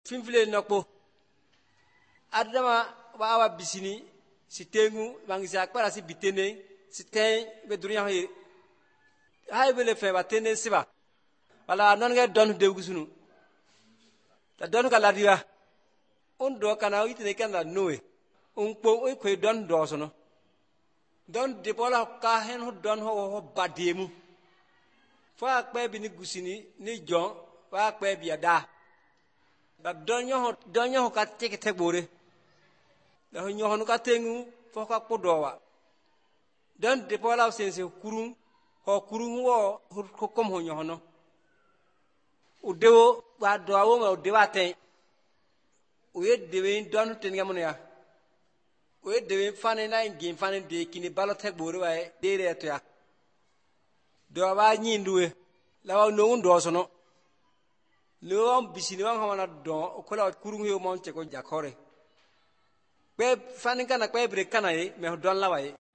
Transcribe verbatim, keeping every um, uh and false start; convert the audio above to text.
finfile nokpo adama wa wa bisini sitengu bangisa akpara si bitene siten be dunya he hay bele fe batene siba wala non ga don de gusunu ta don kala diwa on do kana witine kana noe on po o ko don do sono don de bola ka hen ho don ho ho bademu fa akpe bi ni gusini ni jon fa akpe bi ada ba don yo ho don yo ka teke te bore da ho nyohonu ka tengu fo ka podowa don de bola sense kurun ho kurun wo ko kom ho nyohono udewo ba do awo ma udewa ten oye dewe don ten gamono ya oye dewe fane na ngin fane de kini balote bore wa de re to ya do ba nyinduwe la wa no ndo so no lo bisini wa hamana don ko la kurun yo mon che ko jakore be fane kana ko bre kana e me don la wa